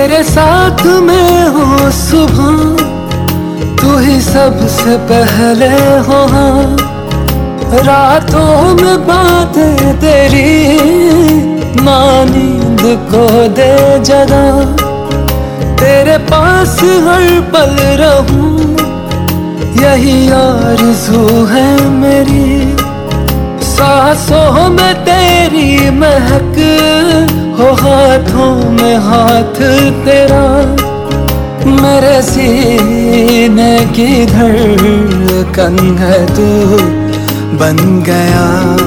तेरे साथ मैं हूँ सुबह, तू ही सबसे पहले हो। हाँ, रातों में बातें तेरी ना नींद को दे जगा। तेरे पास हर पल रहूं, यही आरज़ू है मेरी। सांसों में तेरी महक हो, हाथों में हाथ तेरा। मेरे सीने की धड़कन है तू बन गया।